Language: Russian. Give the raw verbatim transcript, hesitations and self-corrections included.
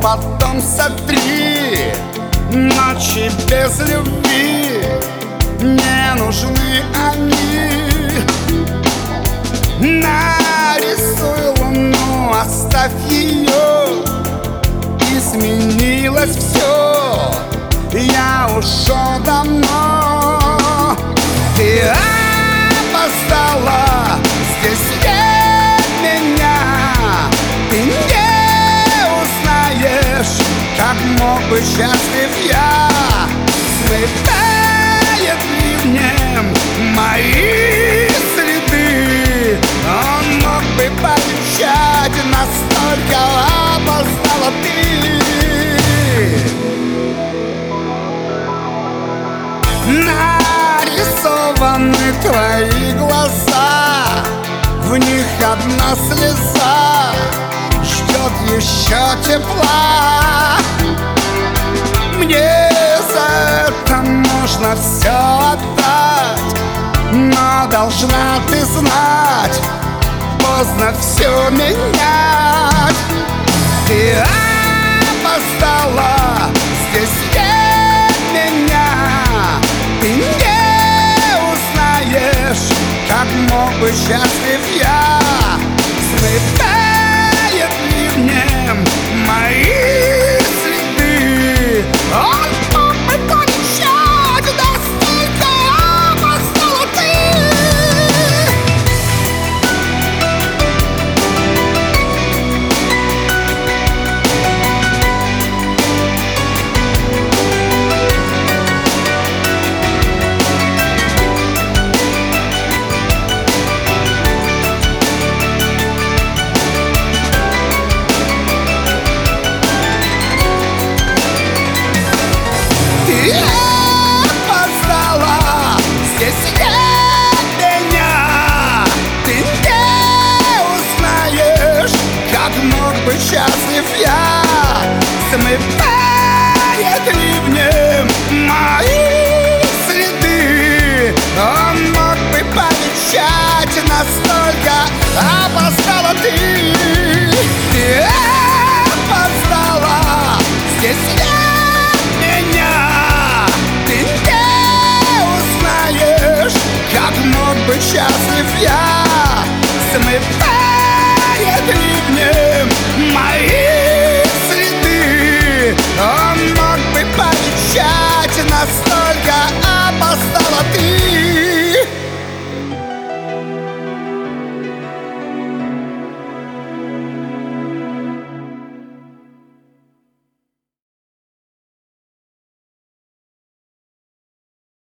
потом сотри. Ночи без любви не нужны они. Нарисуй луну, оставь ее, и сменилось все. Я ушел давно. Ты опоздала, здесь нет меня. Ты не узнаешь, как мог бы счастлив я. Смывает ливнем мои следы. Он мог бы пообещать, настолько опоздала ты. Нарисованы твои глаза, в них одна слеза ждет еще тепла. Мне за это можно все отдать, но должна ты знать, поздно все менять. Ты опоздала, здесь нет меня. Ты не узнаешь, как мог бы счастлив я. Смывает ливнем мои следы. Он мог бы пообещать, настолько опоздала ты. Ты опоздала, здесь нет меня. Ты не узнаешь, как мог бы счастлив я. Смывает ливнем мои следы. Он мог бы пообещать, настолько опоздала ты. Ты опоздала, здесь нет. Как мог быть счастлив я. Смывает ливнем мои следы. Он мог бы пообещать, настолько опоздала ты.